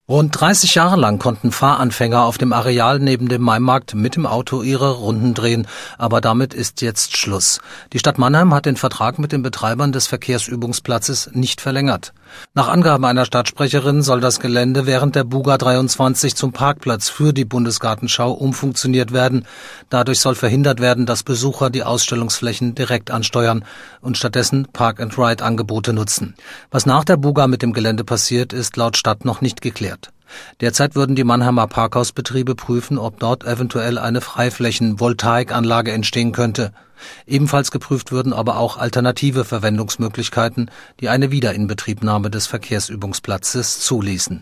Rund 30 Jahre lang konnten Fahranfänger auf dem Areal neben dem Maimarkt mit dem Auto ihre Runden drehen, aber damit ist jetzt Schluss. Die Stadt Mannheim hat den Vertrag mit den Betreibern des Verkehrsübungsplatzes nicht verlängert. Nach Angaben einer Stadtsprecherin soll das Gelände während der Buga 23 zum Parkplatz für die Bundesgartenschau umfunktioniert werden. Dadurch soll verhindert werden, dass Besucher die Ausstellungsflächen direkt ansteuern und stattdessen Park-and-Ride-Angebote nutzen. Was nach der Buga mit dem Gelände passiert, ist laut Stadt noch nicht geklärt. Derzeit würden die Mannheimer Parkhausbetriebe prüfen, ob dort eventuell eine Freiflächen-Voltaikanlage entstehen könnte. Ebenfalls geprüft würden aber auch alternative Verwendungsmöglichkeiten, die eine Wiederinbetriebnahme des Verkehrsübungsplatzes zuließen.